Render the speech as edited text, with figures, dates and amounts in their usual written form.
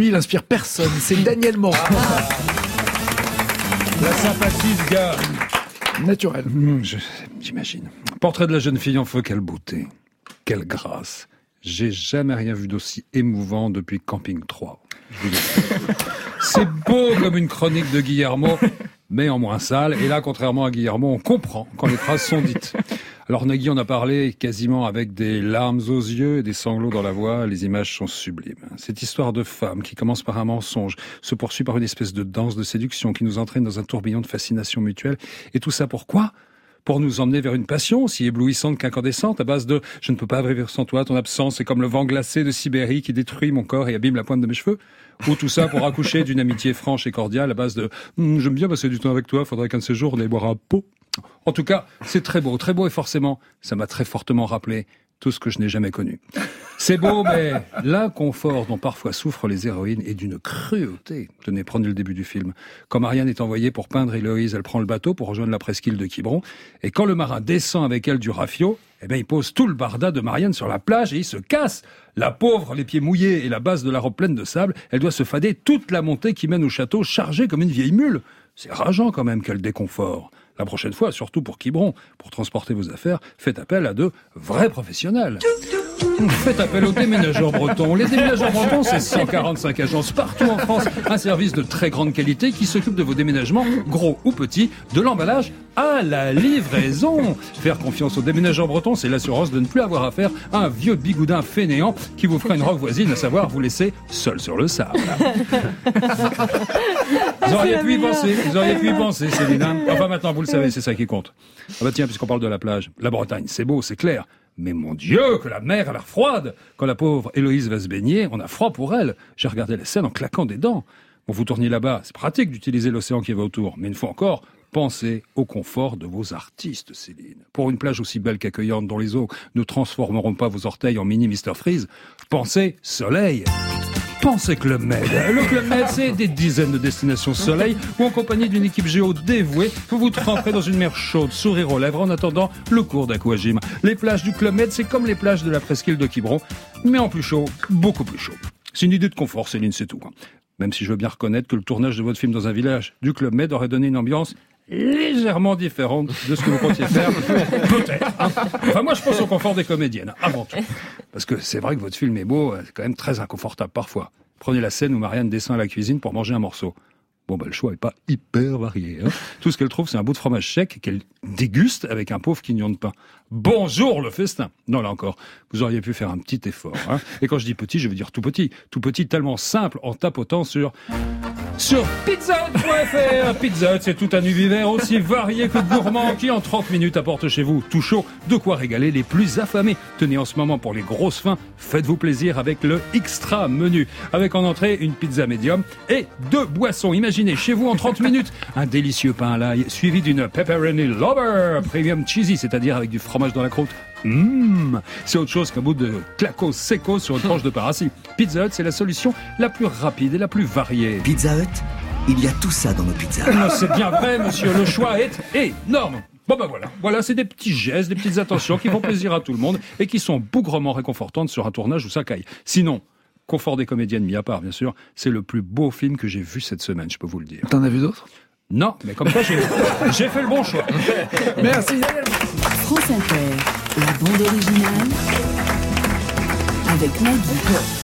lui, il inspire personne. C'est Daniel Morin. La sympathie de gars. Naturel. J'imagine. Portrait de la jeune fille en feu, quelle beauté. Quelle grâce. J'ai jamais rien vu d'aussi émouvant depuis Camping 3. Je vous le dis. C'est beau comme une chronique de Guillermo, mais en moins sale. Et là, contrairement à Guillermo, on comprend quand les phrases sont dites. Alors Nagui en a parlé quasiment avec des larmes aux yeux et des sanglots dans la voix. Les images sont sublimes. Cette histoire de femme qui commence par un mensonge, se poursuit par une espèce de danse de séduction qui nous entraîne dans un tourbillon de fascination mutuelle. Et tout ça pourquoi ? Pour nous emmener vers une passion si éblouissante qu'incandescente, à base de « je ne peux pas vivre sans toi, ton absence est comme le vent glacé de Sibérie qui détruit mon corps et abîme la pointe de mes cheveux ». Ou tout ça pour accoucher d'une amitié franche et cordiale à base de « j'aime bien passer du temps avec toi, faudrait qu'un de ces jours on aille boire un pot ». En tout cas, c'est très beau et forcément, ça m'a très fortement rappelé tout ce que je n'ai jamais connu. C'est beau, mais l'inconfort dont parfois souffrent les héroïnes est d'une cruauté. Tenez, prenez le début du film. Quand Marianne est envoyée pour peindre Héloïse, elle prend le bateau pour rejoindre la presqu'île de Quiberon. Et quand le marin descend avec elle du rafio, il pose tout le barda de Marianne sur la plage et il se casse. La pauvre, les pieds mouillés et la base de la robe pleine de sable, elle doit se fader toute la montée qui mène au château chargée comme une vieille mule. C'est rageant quand même, quel déconfort. La prochaine fois, surtout pour Quiberon, pour transporter vos affaires, faites appel à de vrais professionnels. Faites appel aux déménageurs bretons. Les déménageurs bretons, c'est 145 agences partout en France. Un service de très grande qualité qui s'occupe de vos déménagements, gros ou petits, de l'emballage à la livraison. Faire confiance aux déménageurs bretons, c'est l'assurance de ne plus avoir affaire à un vieux bigoudin fainéant qui vous fera une roque voisine, à savoir vous laisser seul sur le sable. Vous auriez pu y penser, Céline. Enfin, maintenant, vous le savez, c'est ça qui compte. Ah bah tiens, puisqu'on parle de la plage, la Bretagne, c'est beau, c'est clair. Mais mon Dieu, que la mer a l'air froide. Quand la pauvre Héloïse va se baigner, on a froid pour elle. J'ai regardé la scène en claquant des dents. Bon, vous tourniez là-bas, c'est pratique d'utiliser l'océan qui va autour. Mais une fois encore, pensez au confort de vos artistes, Céline. Pour une plage aussi belle qu'accueillante dont les eaux ne transformeront pas vos orteils en mini Mr Freeze, pensez soleil. Pensez Club Med. Le Club Med, c'est des dizaines de destinations soleil où, en compagnie d'une équipe géo dévouée, vous vous tremperez dans une mer chaude, sourire aux lèvres, en attendant le cours d'aquagym. Les plages du Club Med, c'est comme les plages de la presqu'île de Quiberon, mais en plus chaud, beaucoup plus chaud. C'est une idée de confort, Céline, c'est tout. Même si je veux bien reconnaître que le tournage de votre film dans un village du Club Med aurait donné une ambiance légèrement différente de ce que vous comptiez faire, peut-être. Enfin, moi, je pense au confort des comédiennes, avant tout. Parce que c'est vrai que votre film est beau, c'est quand même très inconfortable parfois. Prenez la scène où Marianne descend à la cuisine pour manger un morceau. Bon, le choix est pas hyper varié. Tout ce qu'elle trouve, c'est un bout de fromage sec qu'elle déguste avec un pauvre quignon de pain. Bonjour le festin. Non, là encore, vous auriez pu faire un petit effort. Et quand je dis petit, je veux dire tout petit. Tout petit, tellement simple, en tapotant sur pizzahut.fr. Pizza Hut, c'est tout un univers aussi varié que gourmand qui, en 30 minutes, apporte chez vous tout chaud, de quoi régaler les plus affamés. Tenez, en ce moment, pour les grosses faims, faites-vous plaisir avec le extra menu. Avec en entrée une pizza médium et 2 boissons. Imaginez chez vous en 30 minutes un délicieux pain à l'ail suivi d'une pepperoni lover premium cheesy, c'est-à-dire avec du fromage dans la croûte. C'est autre chose qu'un bout de claco seco sur une tranche de parasite. Pizza Hut, c'est la solution la plus rapide et la plus variée. Pizza Hut, il y a tout ça dans nos pizzas. Non, c'est bien vrai, monsieur, le choix est énorme. Bon voilà, c'est des petits gestes, des petites attentions qui font plaisir à tout le monde et qui sont bougrement réconfortantes sur un tournage où ça caille. Sinon, confort des comédiennes mis à part, bien sûr, c'est le plus beau film que j'ai vu cette semaine, je peux vous le dire. T'en as vu d'autres ? Non, mais comme ça, j'ai fait le bon choix. Merci. France Inter, la bande originale avec Nagui.